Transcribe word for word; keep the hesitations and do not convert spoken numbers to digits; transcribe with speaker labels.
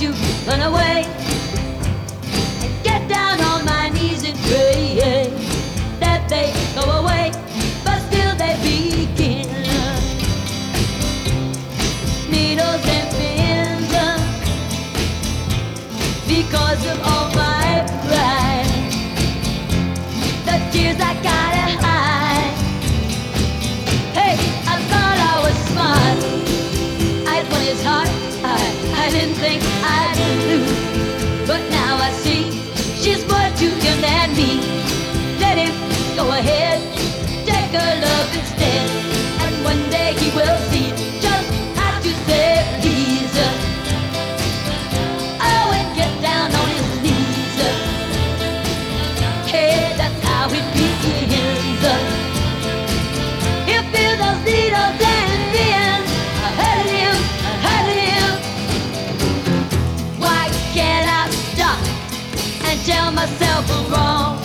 Speaker 1: to run away and get down on my knees and pray that they go away, but still they begin. Needles and pins, because of all my pride, the tears I gotta hide. Hey, I thought I was smart, I had one his heart, I, I didn't think I'd lose, but now I see she's more to him than me. Let him go ahead, take her love instead, and one day he will see just how to say please. Oh, and get down on his knees. Hey, that's how it begins. He'll feel those needles and pins. I hurt him, I hurt him. Why can't I stop and tell myself I'm wrong?